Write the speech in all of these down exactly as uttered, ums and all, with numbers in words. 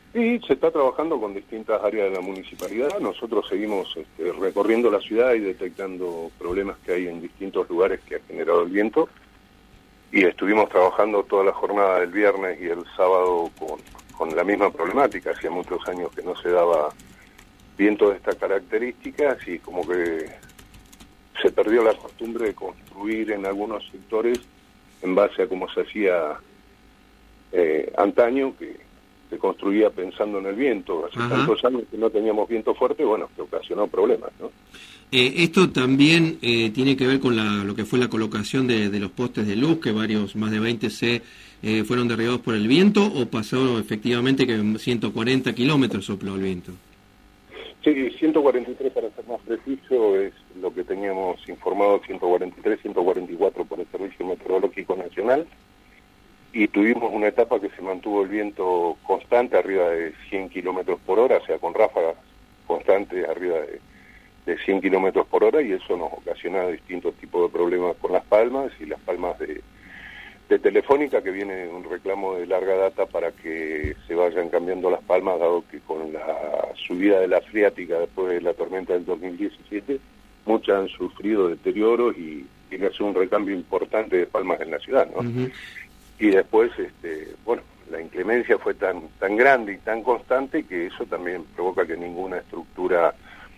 Y se está trabajando con distintas áreas de la municipalidad. Nosotros seguimos este, recorriendo la ciudad y detectando problemas que hay en distintos lugares que ha generado el viento. Y estuvimos trabajando toda la jornada del viernes y el sábado con, con la misma problemática. Hacía muchos años que no se daba viento de estas características y como que se perdió la costumbre de construir en algunos sectores en base a cómo se hacía eh, antaño, que se construía pensando en el viento. Hace Ajá. tantos años que no teníamos viento fuerte, bueno, que ocasionó problemas, ¿no? Eh, esto también eh, tiene que ver con la, lo que fue la colocación de, de los postes de luz, que varios, más de veinte se eh, fueron derribados por el viento, o pasó efectivamente que ciento cuarenta kilómetros sopló el viento. Sí, ciento cuarenta y tres para ser más preciso, es lo que teníamos informado, ciento cuarenta y tres, ciento cuarenta y cuatro por el Servicio Meteorológico Nacional, y tuvimos una etapa que se mantuvo el viento constante arriba de cien kilómetros por hora, o sea, con ráfagas constantes arriba de de cien kilómetros por hora, y eso nos ocasiona distintos tipos de problemas con las palmas y las palmas de, de Telefónica, que viene un reclamo de larga data para que se vayan cambiando las palmas, dado que con la subida de la freática después de la tormenta del dos mil diecisiete, muchas han sufrido deterioros y tiene que ser un recambio importante de palmas en la ciudad, ¿no? Uh-huh. Y después, este, bueno, la inclemencia fue tan, tan grande y tan constante que eso también provoca que ninguna estructura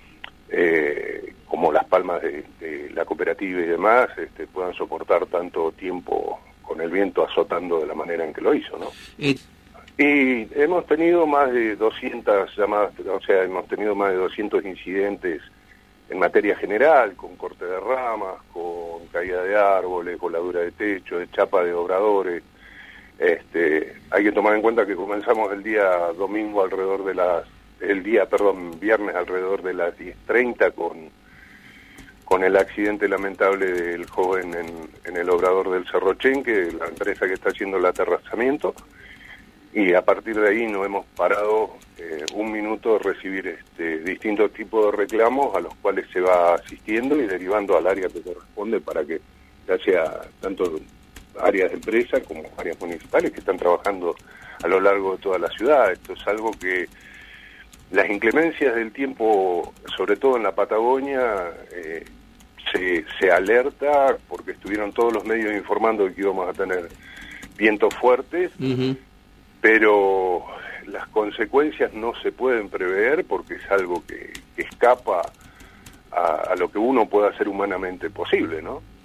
Eh, como las palmas de, de la cooperativa y demás, este, puedan soportar tanto tiempo con el viento azotando de la manera en que lo hizo, ¿no? Eh. Y hemos tenido más de doscientas llamadas, o sea, hemos tenido más de doscientos incidentes en materia general, con corte de ramas, con caída de árboles, voladura de techo, de chapa de obradores. Este, hay que tomar en cuenta que comenzamos el día domingo alrededor de las el día, perdón, viernes alrededor de las diez treinta con, con el accidente lamentable del joven en, en el obrador del Cerro Chenque, la empresa que está haciendo el aterrazamiento, y a partir de ahí no hemos parado eh, un minuto de recibir este, distintos tipos de reclamos a los cuales se va asistiendo y derivando al área que corresponde para que ya sea tanto áreas de empresa como áreas municipales que están trabajando a lo largo de toda la ciudad. Esto es algo que las inclemencias del tiempo, sobre todo en la Patagonia, eh, se, se alerta porque estuvieron todos los medios informando de que íbamos a tener vientos fuertes, uh-huh. pero las consecuencias no se pueden prever porque es algo que, que escapa a, a lo que uno pueda hacer humanamente posible, ¿no?